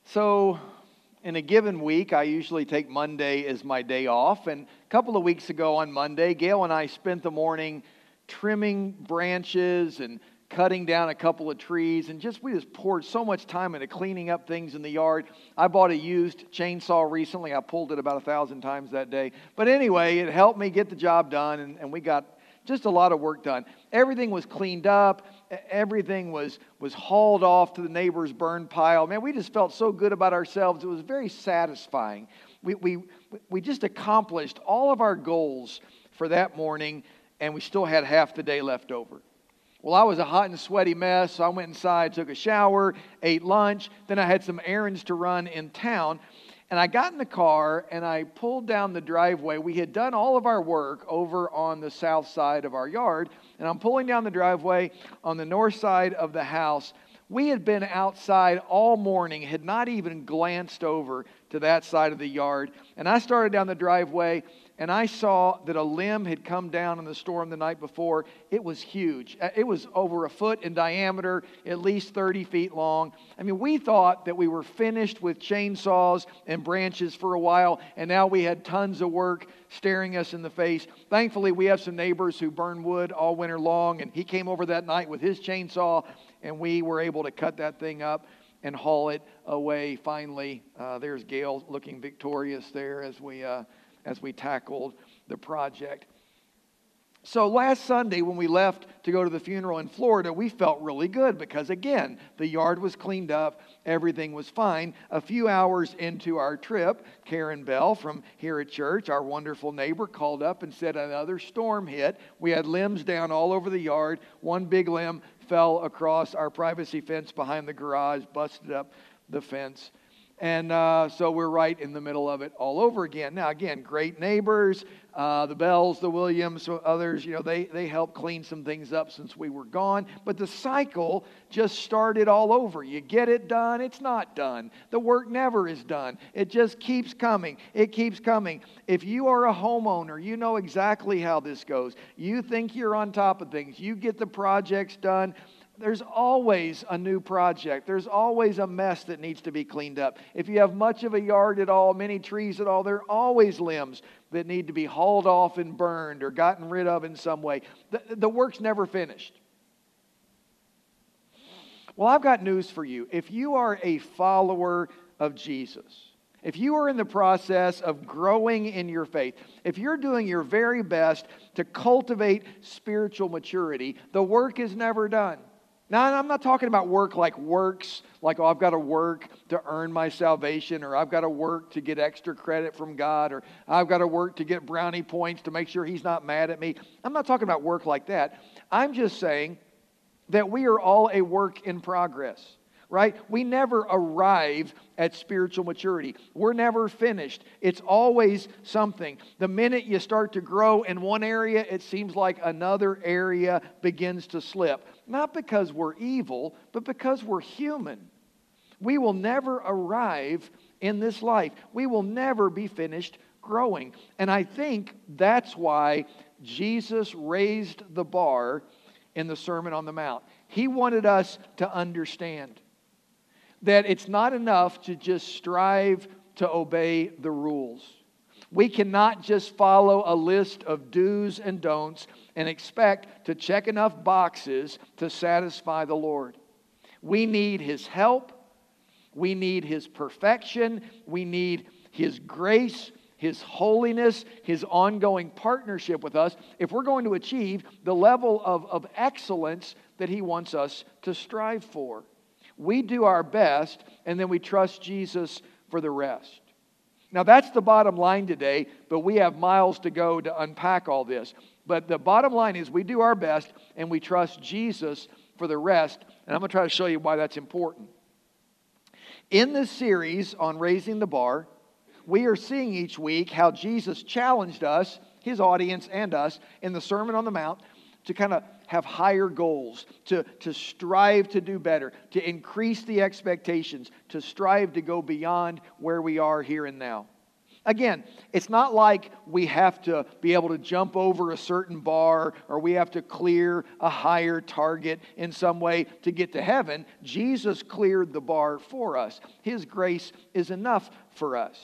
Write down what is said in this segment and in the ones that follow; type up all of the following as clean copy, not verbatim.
So, in a given week, I usually take Monday as my day off. And a couple of weeks ago on Monday, Gail and I spent the morning trimming branches and cutting down a couple of trees. And we just poured so much time into cleaning up things in the yard. I bought a used chainsaw recently. I pulled it about 1,000 times that day. But anyway, it helped me get the job done, and we got just a lot of work done. Everything was cleaned up. Everything was hauled off to the neighbor's burn pile. Man, we just felt so good about ourselves. It was very satisfying. We just accomplished all of our goals for that morning, and we still had half the day left over. Well, I was a hot and sweaty mess, so I went inside, took a shower, ate lunch. Then I had some errands to run in town. And I got in the car and I pulled down the driveway. We had done all of our work over on the south side of our yard. And I'm pulling down the driveway on the north side of the house. We had been outside all morning, had not even glanced over to that side of the yard. And I started down the driveway and I saw that a limb had come down in the storm the night before. It was huge. It was over a foot in diameter, at least 30 feet long. I mean, we thought that we were finished with chainsaws and branches for a while, and now we had tons of work staring us in the face. Thankfully, we have some neighbors who burn wood all winter long, and he came over that night with his chainsaw, and we were able to cut that thing up and haul it away finally. There's Gail looking victorious there as we tackled the project. So last Sunday when we left to go to the funeral in Florida, we felt really good because, again, the yard was cleaned up, everything was fine. A few hours into our trip, Karen Bell from here at church, our wonderful neighbor, called up and said another storm hit. We had limbs down all over the yard. One big limb fell across our privacy fence behind the garage, busted up the fence. And so we're right in the middle of it all over again. Now, again, great neighbors, the Bells, the Williams, others, they helped clean some things up since we were gone. But the cycle just started all over. You get it done, it's not done. The work never is done. It just keeps coming. It keeps coming. If you are a homeowner, you know exactly how this goes. You think you're on top of things. You get the projects done. There's always a new project. There's always a mess that needs to be cleaned up. If you have much of a yard at all, many trees at all, there are always limbs that need to be hauled off and burned or gotten rid of in some way. The work's never finished. Well, I've got news for you. If you are a follower of Jesus, if you are in the process of growing in your faith, if you're doing your very best to cultivate spiritual maturity, the work is never done. Now, I'm not talking about work like works, like, I've got to work to earn my salvation, or I've got to work to get extra credit from God, or I've got to work to get brownie points to make sure He's not mad at me. I'm not talking about work like that. I'm just saying that we are all a work in progress, right? We never arrive at spiritual maturity. We're never finished. It's always something. The minute you start to grow in one area, it seems like another area begins to slip. Not because we're evil, but because we're human. We will never arrive in this life. We will never be finished growing. And I think that's why Jesus raised the bar in the Sermon on the Mount. He wanted us to understand that it's not enough to just strive to obey the rules. We cannot just follow a list of do's and don'ts and expect to check enough boxes to satisfy the Lord. We need His help. We need His perfection. We need His grace, His holiness, His ongoing partnership with us if we're going to achieve the level of excellence that He wants us to strive for. We do our best, and then we trust Jesus for the rest. Now, that's the bottom line today, but we have miles to go to unpack all this. But the bottom line is we do our best, and we trust Jesus for the rest. And I'm going to try to show you why that's important. In this series on raising the bar, we are seeing each week how Jesus challenged us, His audience and us, in the Sermon on the Mount to kind of have higher goals, to strive to do better, to increase the expectations, to strive to go beyond where we are here and now. Again, it's not like we have to be able to jump over a certain bar or we have to clear a higher target in some way to get to heaven. Jesus cleared the bar for us. His grace is enough for us.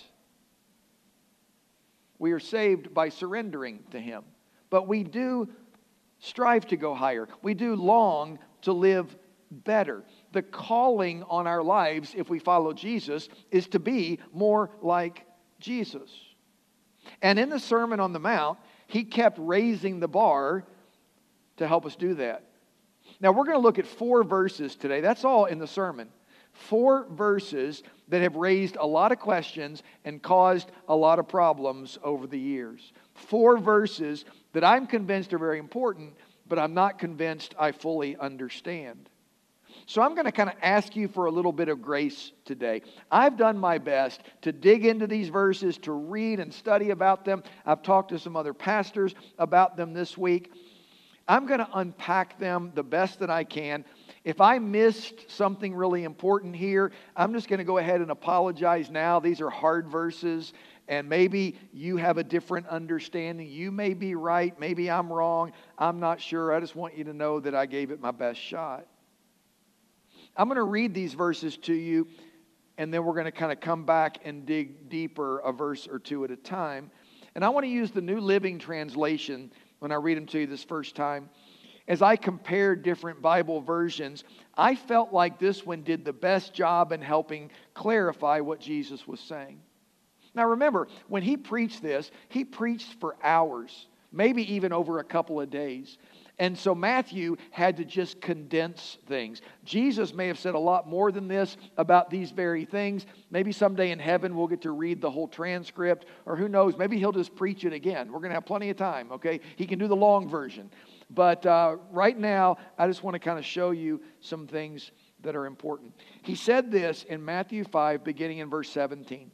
We are saved by surrendering to Him. But we do strive to go higher. We do long to live better. The calling on our lives, if we follow Jesus, is to be more like Jesus. And in the Sermon on the Mount, He kept raising the bar to help us do that. Now we're going to look at 4 verses today. That's all in the sermon. 4 verses that have raised a lot of questions and caused a lot of problems over the years. 4 verses that I'm convinced are very important, but I'm not convinced I fully understand. So I'm going to kind of ask you for a little bit of grace today. I've done my best to dig into these verses, to read and study about them. I've talked to some other pastors about them this week. I'm going to unpack them the best that I can. If I missed something really important here, I'm just going to go ahead and apologize now. These are hard verses, and maybe you have a different understanding. You may be right. Maybe I'm wrong. I'm not sure. I just want you to know that I gave it my best shot. I'm going to read these verses to you, and then we're going to kind of come back and dig deeper a verse or two at a time. And I want to use the New Living Translation when I read them to you this first time. As I compared different Bible versions, I felt like this one did the best job in helping clarify what Jesus was saying. Now remember, when He preached this, He preached for hours, maybe even over a couple of days. And so Matthew had to just condense things. Jesus may have said a lot more than this about these very things. Maybe someday in heaven we'll get to read the whole transcript, or who knows, maybe He'll just preach it again. We're going to have plenty of time, okay? He can do the long version. But right now, I just want to kind of show you some things that are important. He said this in Matthew 5, beginning in verse 17.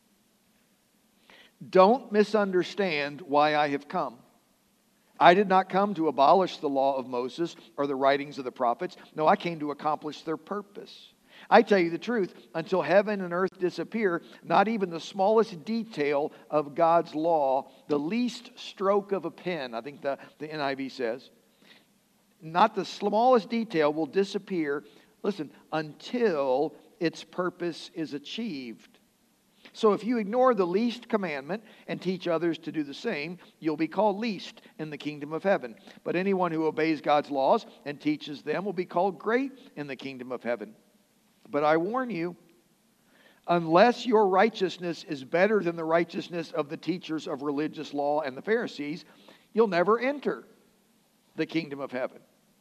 Don't misunderstand why I have come. I did not come to abolish the law of Moses or the writings of the prophets. No, I came to accomplish their purpose. I tell you the truth, until heaven and earth disappear, not even the smallest detail of God's law, the least stroke of a pen, I think the NIV says, not the smallest detail will disappear, listen, until its purpose is achieved. So if you ignore the least commandment and teach others to do the same, you'll be called least in the kingdom of heaven. But anyone who obeys God's laws and teaches them will be called great in the kingdom of heaven. But I warn you, unless your righteousness is better than the righteousness of the teachers of religious law and the Pharisees, you'll never enter the kingdom of heaven.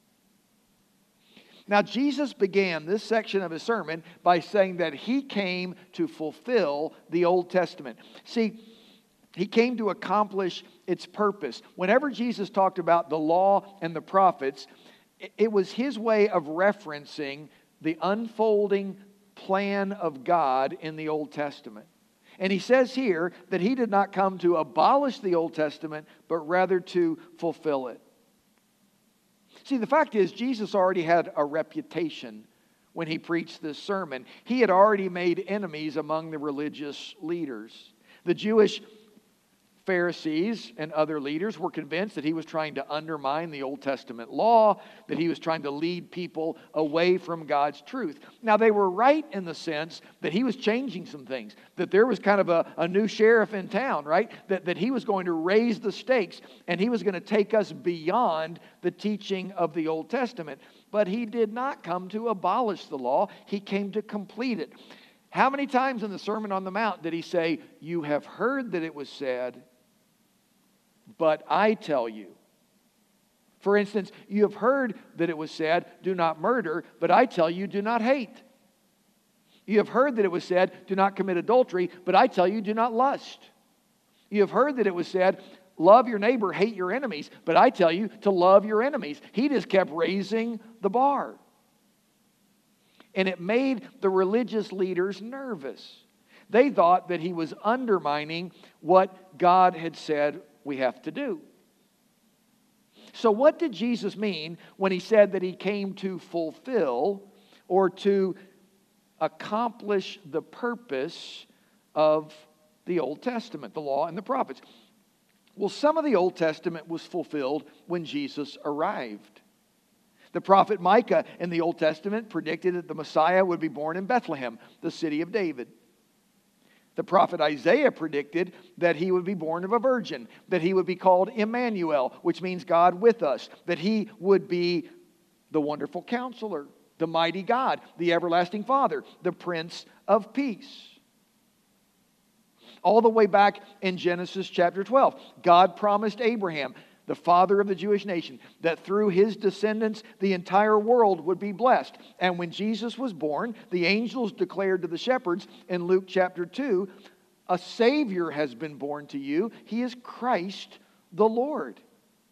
Now, Jesus began this section of His sermon by saying that He came to fulfill the Old Testament. See, He came to accomplish its purpose. Whenever Jesus talked about the law and the prophets, it was His way of referencing the unfolding plan of God in the Old Testament. And He says here that He did not come to abolish the Old Testament, but rather to fulfill it. See, the fact is, Jesus already had a reputation when He preached this sermon. He had already made enemies among the religious leaders. The Jewish Pharisees and other leaders were convinced that He was trying to undermine the Old Testament law, that He was trying to lead people away from God's truth. Now, they were right in the sense that He was changing some things, that there was kind of a new sheriff in town, right? That He was going to raise the stakes and He was going to take us beyond the teaching of the Old Testament. But He did not come to abolish the law. He came to complete it. How many times in the Sermon on the Mount did He say, "You have heard that it was said, but I tell you"? For instance, you have heard that it was said, "Do not murder," but I tell you, do not hate. You have heard that it was said, "Do not commit adultery," but I tell you, do not lust. You have heard that it was said, "Love your neighbor, hate your enemies," but I tell you to love your enemies. He just kept raising the bar. And it made the religious leaders nervous. They thought that He was undermining what God had said we have to do. So what did Jesus mean when He said that He came to fulfill or to accomplish the purpose of the Old Testament, the law and the prophets. Well, some of the Old Testament was fulfilled when Jesus arrived. The prophet Micah in the Old Testament predicted that the Messiah would be born in Bethlehem, the city of David. The prophet Isaiah predicted that he would be born of a virgin, that he would be called Emmanuel, which means God with us, that he would be the wonderful counselor, the mighty God, the everlasting Father, the Prince of Peace. All the way back in Genesis chapter 12, God promised Abraham, the father of the Jewish nation, that through his descendants the entire world would be blessed. And when Jesus was born, the angels declared to the shepherds in Luke chapter 2, a Savior has been born to you. He is Christ the Lord.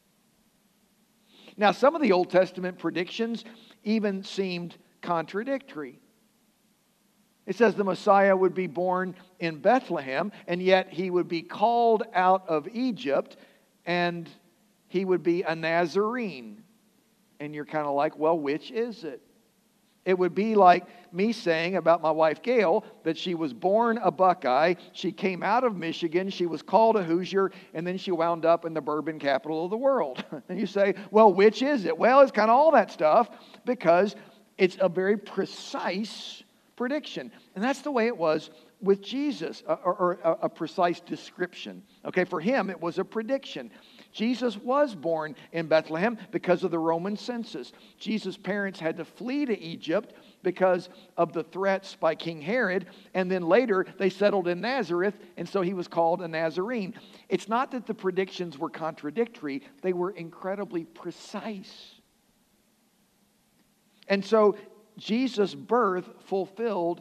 Now, some of the Old Testament predictions even seemed contradictory. It says the Messiah would be born in Bethlehem, and yet he would be called out of Egypt, and he would be a Nazarene. And you're kind of like, well, which is it? It would be like me saying about my wife Gail that she was born a Buckeye, she came out of Michigan, she was called a Hoosier, and then she wound up in the bourbon capital of the world. And you say, well, which is it? Well, it's kind of all that stuff because it's a very precise prediction. And that's the way it was with Jesus, or a precise description. Okay, for him it was a prediction. Jesus was born in Bethlehem because of the Roman census. Jesus' parents had to flee to Egypt because of the threats by King Herod, and then later they settled in Nazareth, and so he was called a Nazarene. It's not that the predictions were contradictory, they were incredibly precise. And so Jesus' birth fulfilled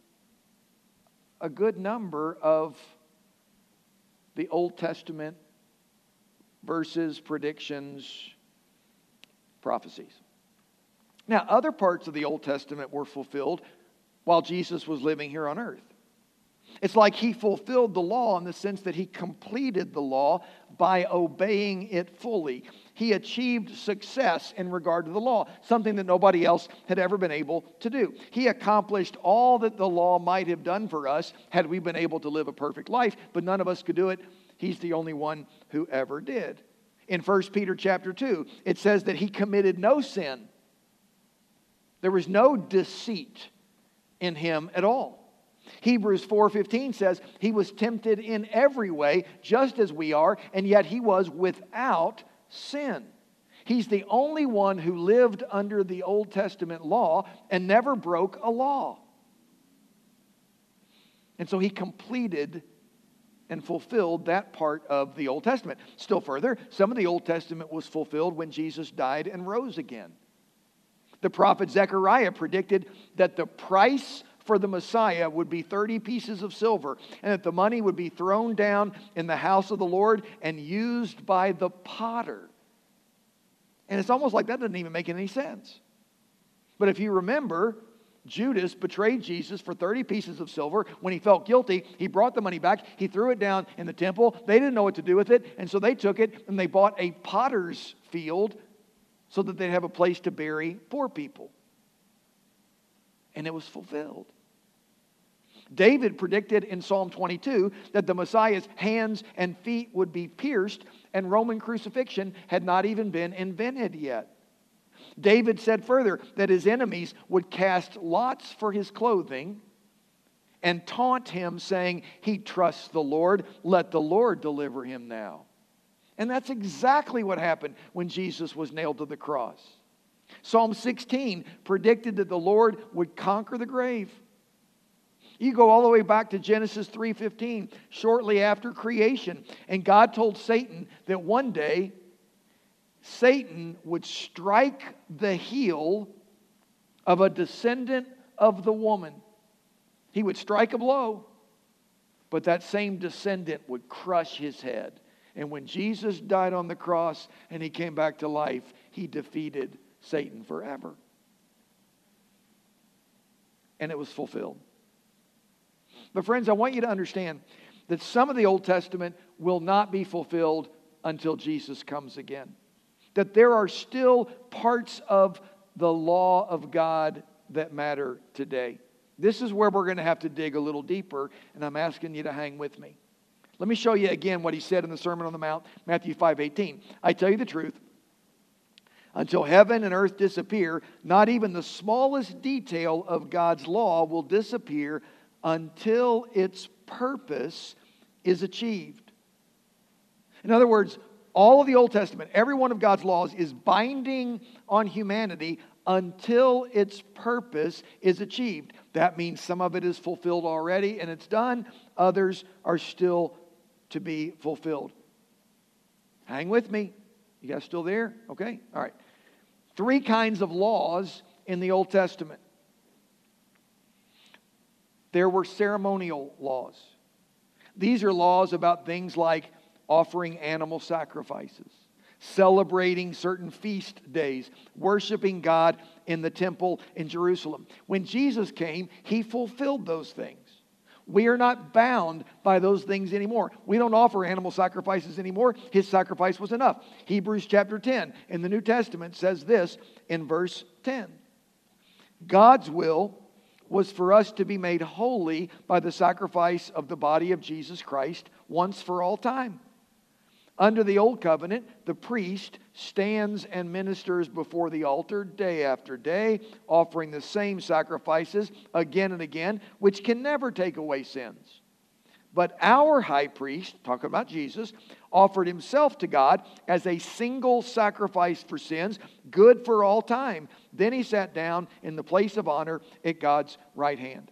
a good number of the Old Testament verses, predictions, prophecies. Now, other parts of the Old Testament were fulfilled while Jesus was living here on earth. It's like he fulfilled the law in the sense that he completed the law by obeying it fully. He achieved success in regard to the law, something that nobody else had ever been able to do. He accomplished all that the law might have done for us had we been able to live a perfect life, but none of us could do it. He's the only one who ever did. In 1 Peter chapter 2, it says that he committed no sin. There was no deceit in him at all. Hebrews 4:15 says he was tempted in every way, just as we are, and yet he was without sin. He's the only one who lived under the Old Testament law and never broke a law. And so he completed and fulfilled that part of the Old Testament. Still further, some of the Old Testament was fulfilled when Jesus died and rose again. The prophet Zechariah predicted that the price for the Messiah would be 30 pieces of silver, and that the money would be thrown down in the house of the Lord and used by the potter. And it's almost like that doesn't even make any sense. But if you remember, Judas betrayed Jesus for 30 pieces of silver. When he felt guilty, he brought the money back. He threw it down in the temple. They didn't know what to do with it, and so they took it and they bought a potter's field so that they'd have a place to bury poor people. And it was fulfilled. David predicted in Psalm 22 that the Messiah's hands and feet would be pierced, and Roman crucifixion had not even been invented yet. David said further that his enemies would cast lots for his clothing and taunt him, saying, "He trusts the Lord, let the Lord deliver him now." And that's exactly what happened when Jesus was nailed to the cross. Psalm 16 predicted that the Lord would conquer the grave. You go all the way back to Genesis 3:15, shortly after creation, and God told Satan that one day Satan would strike the heel of a descendant of the woman. He would strike a blow, but that same descendant would crush his head. And when Jesus died on the cross and he came back to life, he defeated Satan forever. And it was fulfilled. But friends, I want you to understand that some of the Old Testament will not be fulfilled until Jesus comes again. That there are still parts of the law of God that matter today. This is where we're going to have to dig a little deeper, and I'm asking you to hang with me. Let me show you again what he said in the Sermon on the Mount, Matthew 5:18. I tell you the truth, until heaven and earth disappear, not even the smallest detail of God's law will disappear until its purpose is achieved. In other words, all of the Old Testament, every one of God's laws is binding on humanity until its purpose is achieved. That means some of it is fulfilled already and it's done. Others are still to be fulfilled. Hang with me. You guys still there? Okay. All right. 3 kinds of laws in the Old Testament. There were ceremonial laws. These are laws about things like offering animal sacrifices, celebrating certain feast days, worshiping God in the temple in Jerusalem. When Jesus came, He fulfilled those things. We are not bound by those things anymore. We don't offer animal sacrifices anymore. His sacrifice was enough. Hebrews chapter 10 in the New Testament says this in verse 10. God's will was for us to be made holy by the sacrifice of the body of Jesus Christ once for all time. Under the old covenant, the priest stands and ministers before the altar day after day, offering the same sacrifices again and again, which can never take away sins. But our high priest, talking about Jesus, offered himself to God as a single sacrifice for sins, good for all time. Then he sat down in the place of honor at God's right hand.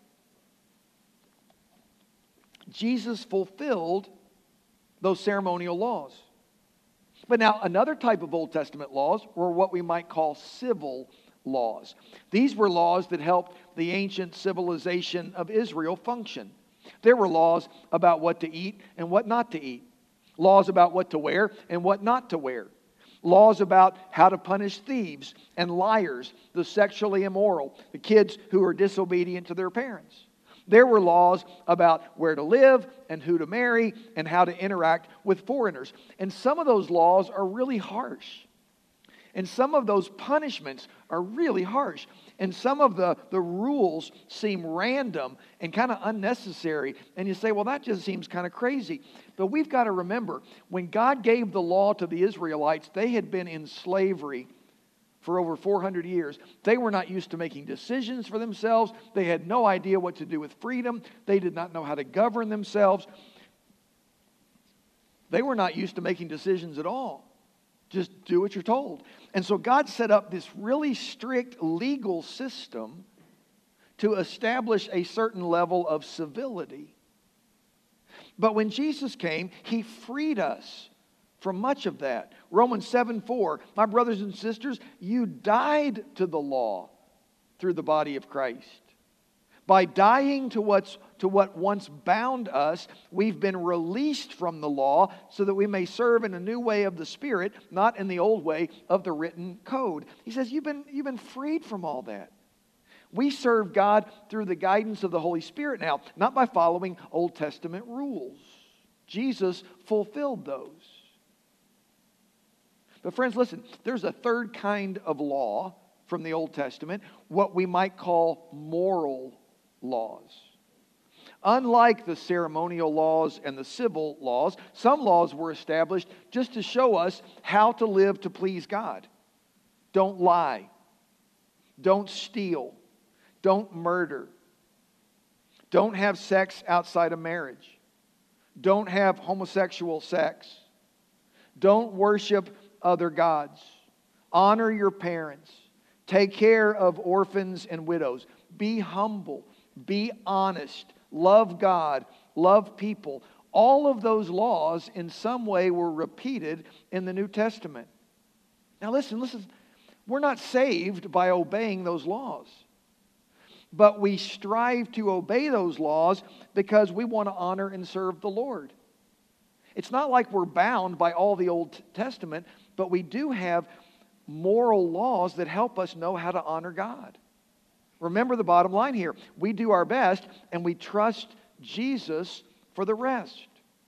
Jesus fulfilled those ceremonial laws. But now another type of Old Testament laws were what we might call civil laws. These were laws that helped the ancient civilization of Israel function. There were laws about what to eat and what not to eat. Laws about what to wear and what not to wear. Laws about how to punish thieves and liars, the sexually immoral, the kids who are disobedient to their parents. There were laws about where to live and who to marry and how to interact with foreigners. And some of those laws are really harsh. And some of those punishments are really harsh. And some of the rules seem random and kind of unnecessary. And you say, well, that just seems kind of crazy. But we've got to remember, when God gave the law to the Israelites, they had been in slavery for over 400 years. They were not used to making decisions for themselves. They had no idea what to do with freedom. They did not know how to govern themselves. They were not used to making decisions at all. Just do what you're told. And so God set up this really strict legal system to establish a certain level of civility. But when Jesus came, He freed us from much of that. Romans 7:4, my brothers and sisters, you died to the law through the body of Christ. By dying to what once bound us, we've been released from the law so that we may serve in a new way of the Spirit, not in the old way of the written code. He says, you've been freed from all that. We serve God through the guidance of the Holy Spirit now, not by following Old Testament rules. Jesus fulfilled those. But friends, listen, there's a third kind of law from the Old Testament, what we might call moral laws. Unlike the ceremonial laws and the civil laws, some laws were established just to show us how to live to please God. Don't lie. Don't steal. Don't murder. Don't have sex outside of marriage. Don't have homosexual sex. Don't worship other gods. Honor your parents. Take care of orphans and widows. Be humble. Be honest. Love God. Love people. All of those laws in some way were repeated in the New Testament. Now listen. We're not saved by obeying those laws. But we strive to obey those laws because we want to honor and serve the Lord. It's not like we're bound by all the Old Testament, but we do have moral laws that help us know how to honor God. Remember the bottom line here. We do our best and we trust Jesus for the rest.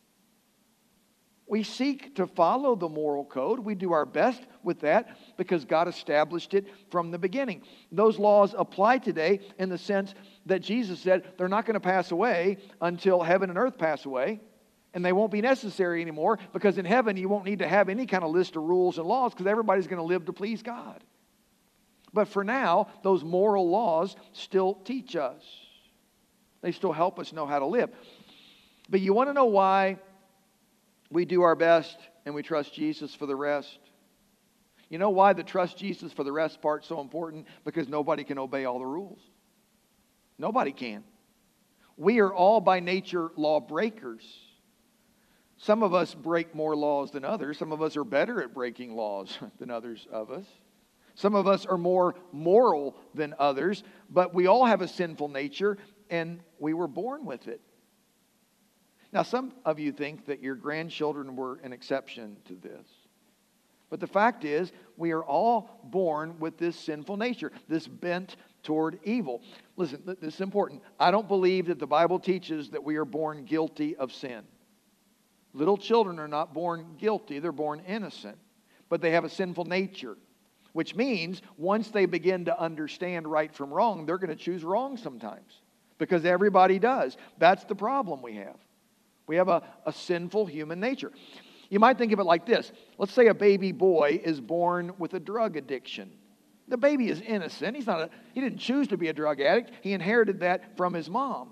We seek to follow the moral code. We do our best with that because God established it from the beginning. Those laws apply today in the sense that Jesus said they're not going to pass away until heaven and earth pass away. And they won't be necessary anymore, because in heaven you won't need to have any kind of list of rules and laws, because everybody's going to live to please God. But for now, those moral laws still teach us. They still help us know how to live. But you want to know why we do our best and we trust Jesus for the rest? You know why the trust Jesus for the rest part's so important? Because nobody can obey all the rules. Nobody can. We are all by nature law breakers. Some of us break more laws than others. Some of us are better at breaking laws than others of us. Some of us are more moral than others, but we all have a sinful nature, and we were born with it. Now, some of you think that your grandchildren were an exception to this. But the fact is, we are all born with this sinful nature, this bent toward evil. Listen, this is important. I don't believe that the Bible teaches that we are born guilty of sin. Little children are not born guilty, they're born innocent. But they have a sinful nature, which means once they begin to understand right from wrong, they're going to choose wrong sometimes. Because everybody does. That's the problem we have. We have a sinful human nature. You might think of it like this. Let's say a baby boy is born with a drug addiction. The baby is innocent. He didn't choose to be a drug addict. He inherited that from his mom.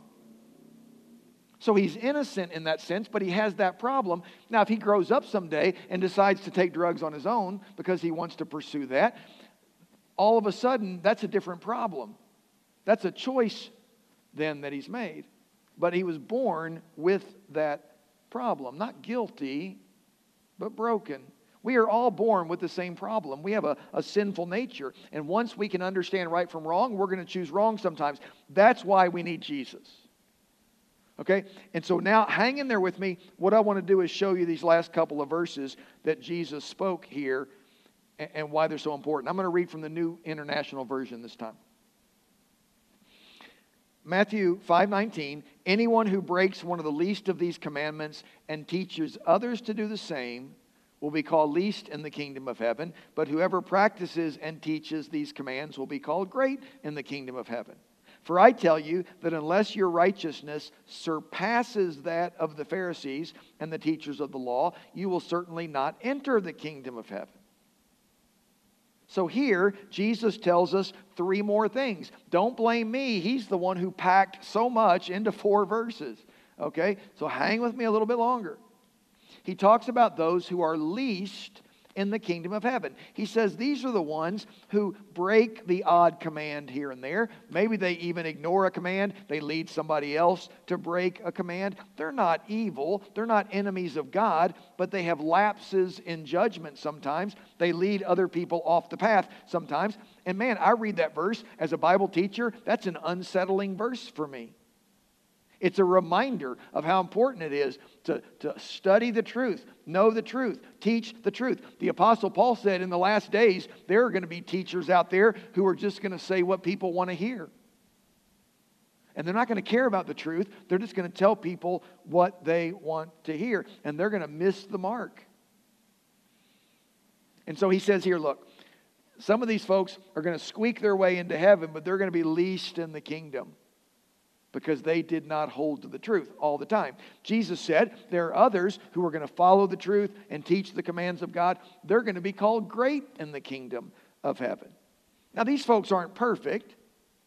So he's innocent in that sense, but he has that problem. Now, if he grows up someday and decides to take drugs on his own because he wants to pursue that, all of a sudden, that's a different problem. That's a choice then that he's made. But he was born with that problem. Not guilty, but broken. We are all born with the same problem. We have a sinful nature. And once we can understand right from wrong, we're going to choose wrong sometimes. That's why we need Jesus. Okay? And so now, hang in there with me. What I want to do is show you these last couple of verses that Jesus spoke here and why they're so important. I'm going to read from the New International Version this time. Matthew 5:19, anyone who breaks one of the least of these commandments and teaches others to do the same will be called least in the kingdom of heaven, but whoever practices and teaches these commands will be called great in the kingdom of heaven. For I tell you that unless your righteousness surpasses that of the Pharisees and the teachers of the law, you will certainly not enter the kingdom of heaven. So here, Jesus tells us 3 more things. Don't blame me. He's the one who packed so much into 4 verses. Okay? So hang with me a little bit longer. He talks about those who are least in the kingdom of heaven. He says these are the ones who break the odd command here and there. Maybe they even ignore a command. They lead somebody else to break a command. They're not evil. They're not enemies of God, but they have lapses in judgment sometimes. They lead other people off the path sometimes. And man, I read that verse as a Bible teacher. That's an unsettling verse for me. It's a reminder of how important it is to study the truth, know the truth, teach the truth. The Apostle Paul said in the last days, there are going to be teachers out there who are just going to say what people want to hear. And they're not going to care about the truth. They're just going to tell people what they want to hear. And they're going to miss the mark. And so he says here, look, some of these folks are going to squeak their way into heaven, but they're going to be least in the kingdom, because they did not hold to the truth all the time. Jesus said there are others who are going to follow the truth and teach the commands of God. They're going to be called great in the kingdom of heaven. Now, these folks aren't perfect,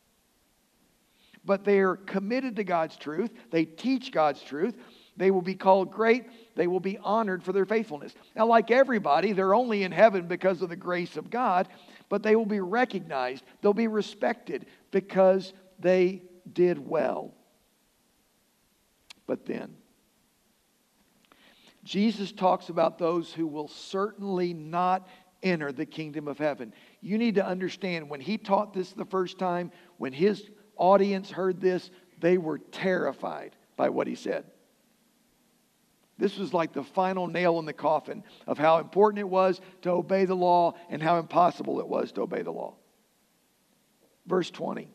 but they're committed to God's truth. They teach God's truth. They will be called great. They will be honored for their faithfulness. Now, like everybody, they're only in heaven because of the grace of God, but they will be recognized. They'll be respected because they did well. But then, Jesus talks about those who will certainly not enter the kingdom of heaven. You need to understand, when he taught this the first time, when his audience heard this, they were terrified by what he said. This was like the final nail in the coffin of how important it was to obey the law and how impossible it was to obey the law. Verse 20.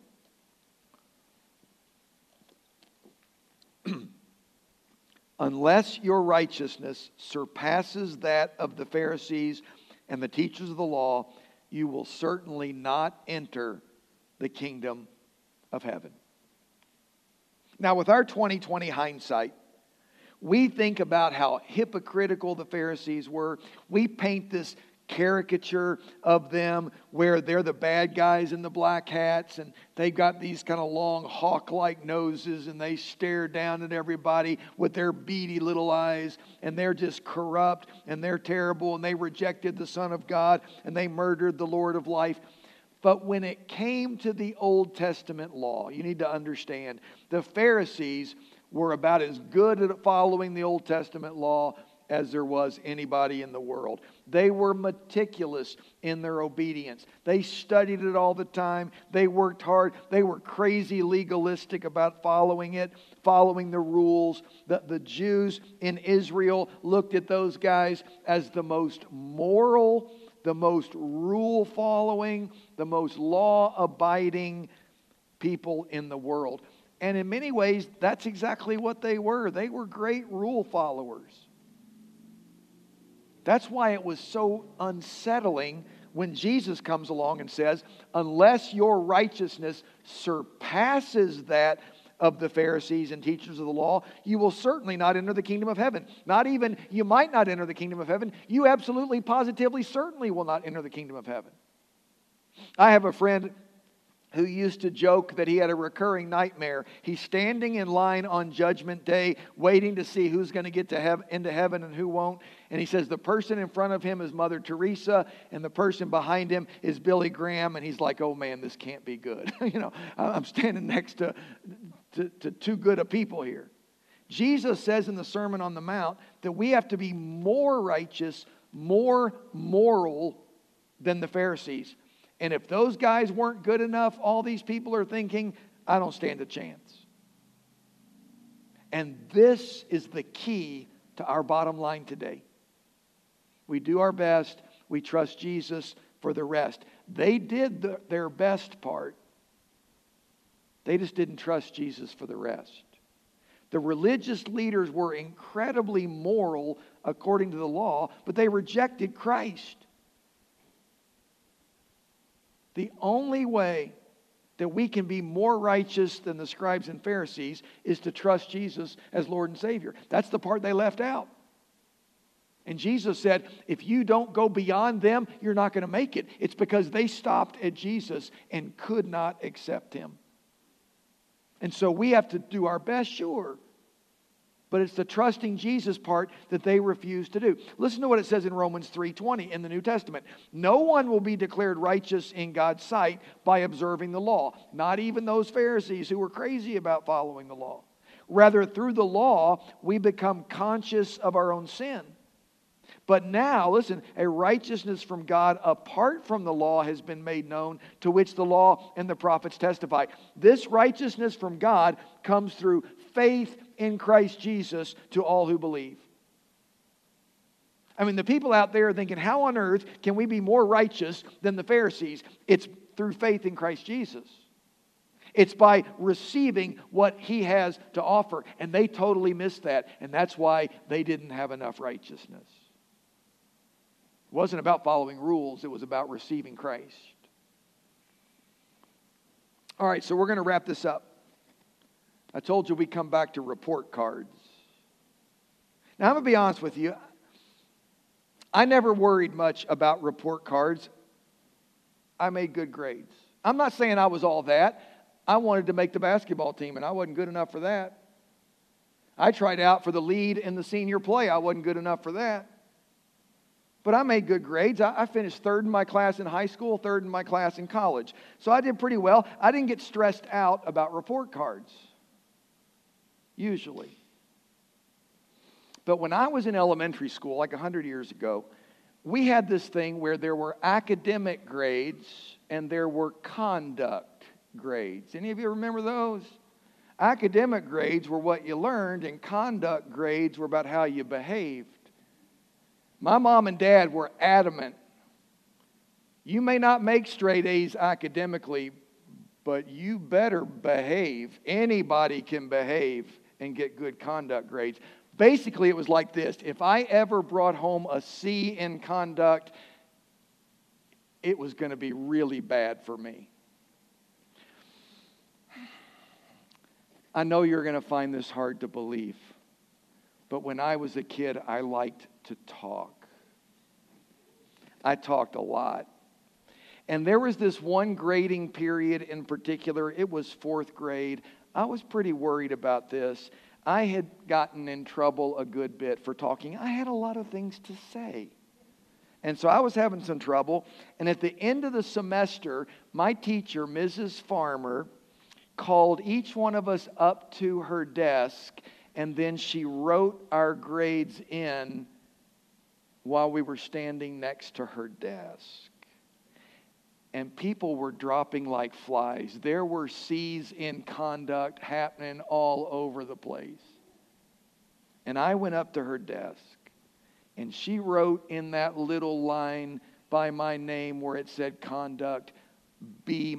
Unless your righteousness surpasses that of the Pharisees and the teachers of the law, you will certainly not enter the kingdom of heaven. Now, with our 20/20 hindsight, we think about how hypocritical the Pharisees were. We paint this caricature of them where they're the bad guys in the black hats and they've got these kind of long hawk-like noses and they stare down at everybody with their beady little eyes and they're just corrupt and they're terrible and they rejected the Son of God and they murdered the Lord of life. But when it came to the Old Testament law, you need to understand, the Pharisees were about as good at following the Old Testament law as there was anybody in the world. They were meticulous in their obedience. They studied it all the time. They worked hard. They were crazy legalistic about following it, following the rules. The Jews in Israel looked at those guys as the most moral, the most rule-following, the most law-abiding people in the world. And in many ways, that's exactly what they were. They were great rule followers. That's why it was so unsettling when Jesus comes along and says, unless your righteousness surpasses that of the Pharisees and teachers of the law, you will certainly not enter the kingdom of heaven. Not even you might not enter the kingdom of heaven. You absolutely, positively, certainly will not enter the kingdom of heaven. I have a friend who used to joke that he had a recurring nightmare. He's standing in line on Judgment Day, waiting to see who's going to get to into heaven and who won't. And he says the person in front of him is Mother Teresa, and the person behind him is Billy Graham. And he's like, oh man, this can't be good. I'm standing next to too good a people here. Jesus says in the Sermon on the Mount that we have to be more righteous, more moral than the Pharisees. And if those guys weren't good enough, all these people are thinking, I don't stand a chance. And this is the key to our bottom line today. We do our best. We trust Jesus for the rest. They did their best part. They just didn't trust Jesus for the rest. The religious leaders were incredibly moral according to the law, but they rejected Christ. The only way that we can be more righteous than the scribes and Pharisees is to trust Jesus as Lord and Savior. That's the part they left out. And Jesus said, if you don't go beyond them, you're not going to make it. It's because they stopped at Jesus and could not accept Him. And so we have to do our best, sure. But it's the trusting Jesus part that they refuse to do. Listen to what it says in Romans 3:20 in the New Testament. No one will be declared righteous in God's sight by observing the law. Not even those Pharisees who were crazy about following the law. Rather, through the law, we become conscious of our own sin. But now, listen, a righteousness from God apart from the law has been made known, to which the law and the prophets testify. This righteousness from God comes through faith in Christ Jesus to all who believe. I mean, the people out there are thinking, how on earth can we be more righteous than the Pharisees? It's through faith in Christ Jesus. It's by receiving what He has to offer. And they totally missed that. And that's why they didn't have enough righteousness. It wasn't about following rules. It was about receiving Christ. All right, so we're going to wrap this up. I told you we come back to report cards. Now, I'm going to be honest with you. I never worried much about report cards. I made good grades. I'm not saying I was all that. I wanted to make the basketball team, and I wasn't good enough for that. I tried out for the lead in the senior play. I wasn't good enough for that. But I made good grades. I finished third in my class in high school, third in my class in college. So I did pretty well. I didn't get stressed out about report cards, usually. But when I was in elementary school, like 100 years ago, we had this thing where there were academic grades and there were conduct grades. Any of you remember those? Academic grades were what you learned, and conduct grades were about how you behaved. My mom and dad were adamant. You may not make straight A's academically, but you better behave. Anybody can behave and get good conduct grades. Basically, it was like this. If I ever brought home a C in conduct, it was going to be really bad for me. I know you're going to find this hard to believe, But when I was a kid, I liked to talk. I talked a lot. And there was this one grading period in particular. It was fourth grade. I was pretty worried about this. I had gotten in trouble a good bit for talking. I had a lot of things to say. And so I was having some trouble. And at the end of the semester, my teacher, Mrs. Farmer, called each one of us up to her desk, and then she wrote our grades in while we were standing next to her desk. And people were dropping like flies. There were C's in conduct happening all over the place. And I went up to her desk, and she wrote in that little line by my name where it said conduct, B-.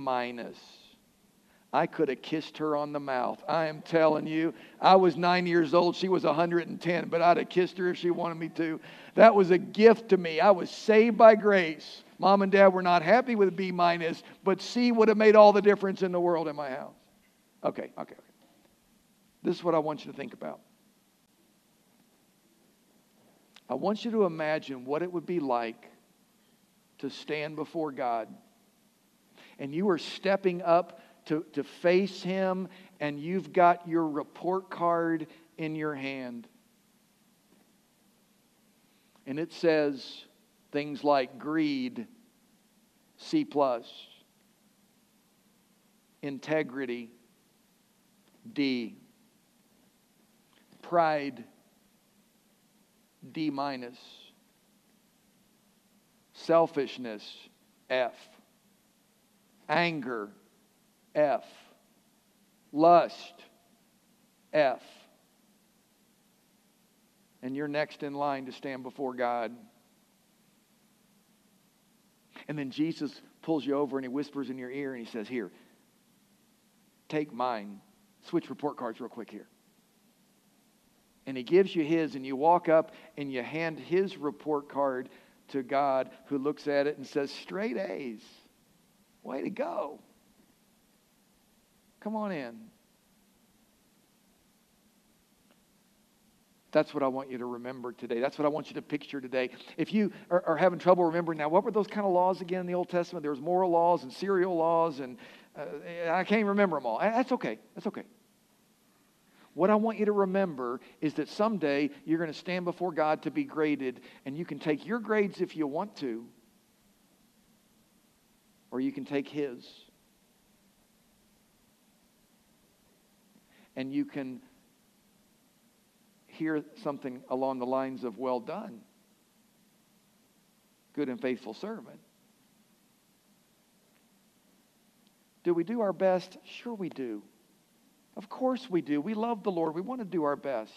I could have kissed her on the mouth. I am telling you, I was 9 years old. She was 110, but I'd have kissed her if she wanted me to. That was a gift to me. I was saved by grace. Mom and Dad were not happy with B-, but C would have made all the difference in the world in my house. Okay. This is what I want you to think about. I want you to imagine what it would be like to stand before God. And you are stepping up to face Him, and you've got your report card in your hand. And it says things like greed, C+, integrity, D, pride, D-, selfishness, F, anger, F, lust, F. And you're next in line to stand before God. And then Jesus pulls you over and He whispers in your ear and He says, here, take mine. Switch report cards real quick here. And He gives you His, and you walk up and you hand His report card to God, who looks at it and says, straight A's. Way to go. Come on in. That's what I want you to remember today. That's what I want you to picture today. If you are having trouble remembering now, what were those kind of laws again in the Old Testament? There was moral laws and serial laws, and I can't remember them all. That's okay. That's okay. What I want you to remember is that someday you're going to stand before God to be graded, and you can take your grades if you want to, or you can take His. And you can hear something along the lines of, well done, good and faithful servant. Do we do our best? Sure we do. Of course we do. We love the Lord. We want to do our best.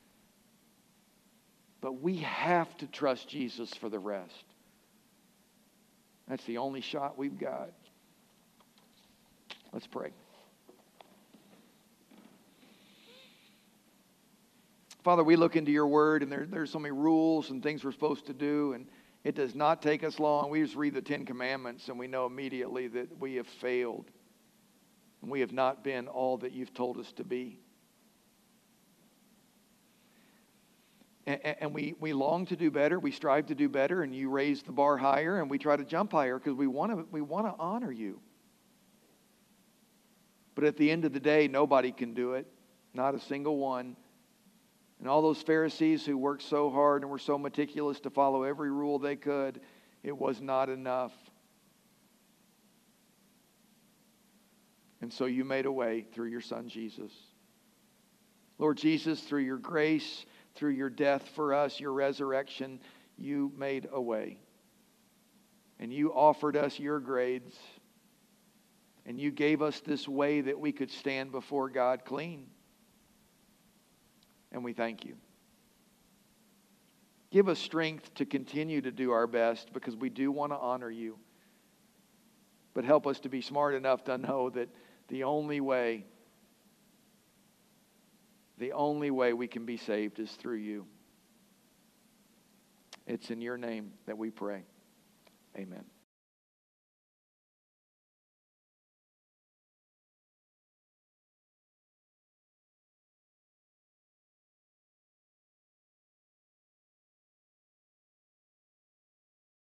But we have to trust Jesus for the rest. That's the only shot we've got. Let's pray. Father, we look into your word, and there's so many rules and things we're supposed to do, and it does not take us long. We just read the 10 Commandments, and we know immediately that we have failed, and we have not been all that you've told us to be. And we long to do better. We strive to do better, and you raise the bar higher, and we try to jump higher because we want to honor you. But at the end of the day, nobody can do it, not a single one. And all those Pharisees who worked so hard and were so meticulous to follow every rule they could, it was not enough. And so you made a way through your Son, Jesus. Lord Jesus, through your grace, through your death for us, your resurrection, you made a way. And you offered us your grades. And you gave us this way that we could stand before God clean. And we thank you. Give us strength to continue to do our best because we do want to honor you. But help us to be smart enough to know that the only way we can be saved is through you. It's in your name that we pray. Amen.